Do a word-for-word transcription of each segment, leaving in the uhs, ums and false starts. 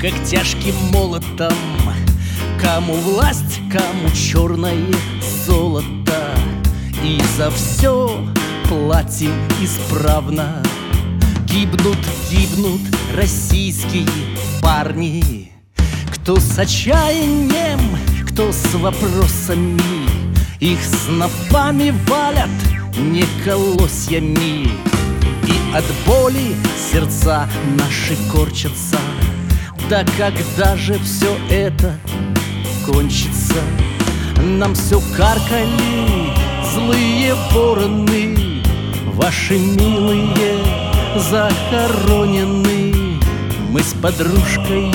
как тяжким молотом. Кому власть, кому черное золото, и за все платим исправно. Гибнут, гибнут российские парни, кто с отчаянием, кто с вопросами. Их снопами валят, не колосьями, и от боли сердца наши корчатся. Да когда же все это кончится? Нам все каркали злые вороны, ваши милые захоронены. Мы с подружкой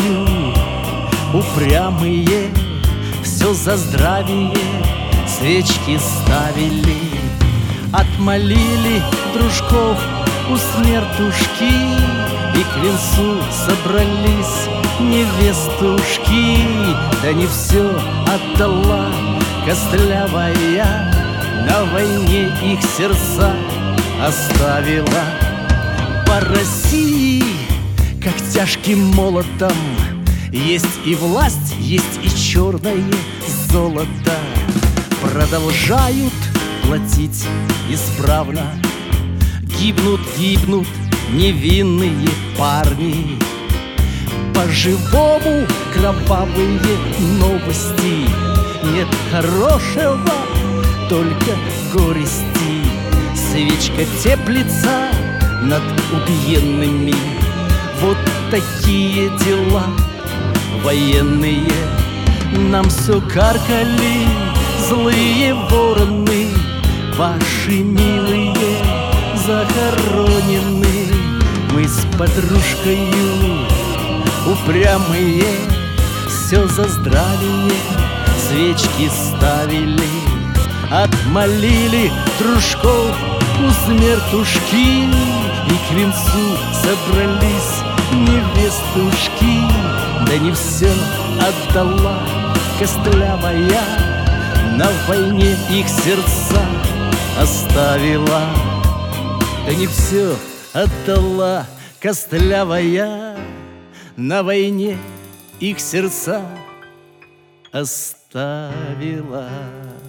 упрямые, все за здравие свечки ставили. Отмолили дружков у смертушки, и к венцу собрались невестушки. Да не все отдала костлявая, на войне их сердца оставила. По России, как тяжким молотом, есть и власть, есть и черное золото. Продолжают платить исправно. Гибнут, гибнут невинные парни. По-живому кровавые новости. Нет хорошего, только горести. Свечка теплится над убиенными. Вот такие дела военные. Нам все каркали злые вороны, ваши милые захоронены. Мы с подружкой упрямые, все за здравие свечки ставили. Отмолили дружков у смертушки, и к венцу собрались невестушки. Да не все отдала костлявая, на войне их сердца оставила. Да не все отдала костлявая, на войне их сердца оставила.